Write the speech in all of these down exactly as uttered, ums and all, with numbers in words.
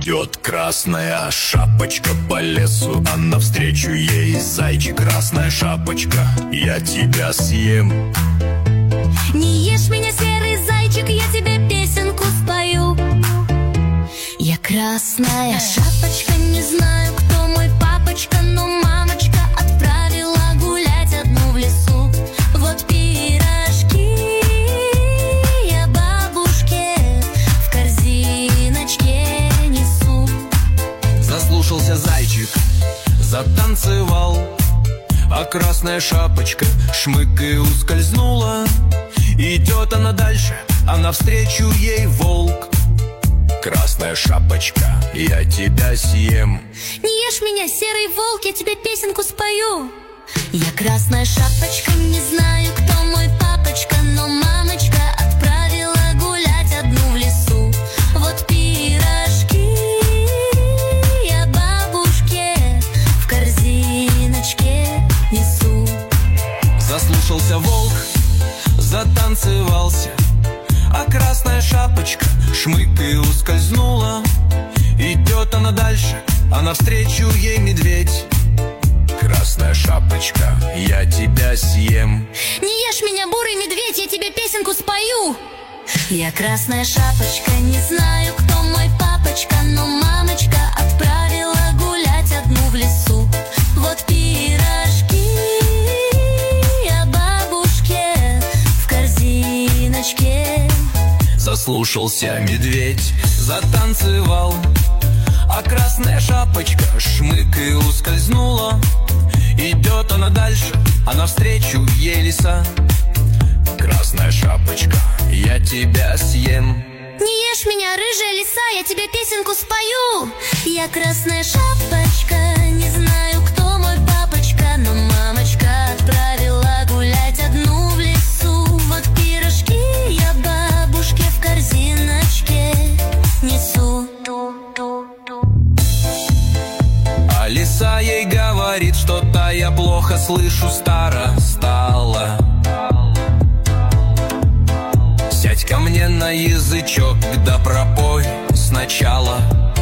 Идет красная шапочка по лесу, а навстречу ей зайчик. Красная шапочка, я тебя съем. Не ешь меня, серый зайчик, я тебе песенку спою. Я красная шапочка, не знаю, кто мой папочка, но мамочка отправила гулять одну в лесу. Вот пирожки я бабушке в корзиночке несу. Заслушался зайчик, затанцевал, а красная шапочка шмык и ускользнула. Идет она дальше, а навстречу ей волк. Красная шапочка, я тебя съем. Не ешь меня, серый волк, я тебе песенку спою. Я красная шапочка, не знаю, кто мой папочка, но мамочка отправила гулять одну в лесу. Вот пирожки я бабушке в корзиночке несу. Заслушался волк, затанцевался, а красная шапочка шмык и ускользнула. Идет она дальше, а навстречу ей медведь. Красная шапочка, я тебя съем. Не ешь меня, бурый медведь, я тебе песенку спою. Я красная шапочка, не знаю, кто мой папочка, но мамочка отправила гулять одну в лесу. Вот пирожки я бабушке в корзиночке. Заслушался медведь, затанцевал, а красная шапочка шмык и ускользнула. Идет она дальше, а навстречу ей лиса. Красная шапочка, я тебя съем. Не ешь меня, рыжая лиса, я тебе песенку спою. Я красная шапочка, не знаю, кто мой папочка, но мамочка отправила гулять одну в лесу. Вот пирожки я бабушке в корзиночке несу. А лиса ей говорит, что-то я плохо слышу, стара стала. Сядь ко мне на язычок, да пропой сначала.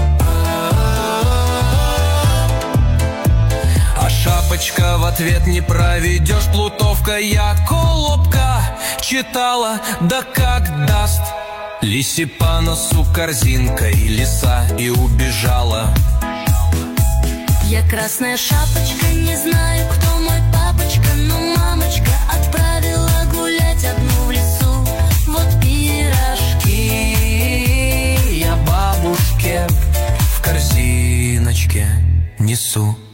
А шапочка в ответ: не проведешь, плутовка, я колобка читала, да как даст. Лисе по носу корзинкой лиса и убежала. Я красная шапочка, не знаю, кто мой папочка, но мамочка отправила гулять одну в лесу. Вот пирожки я бабушке в корзиночке несу.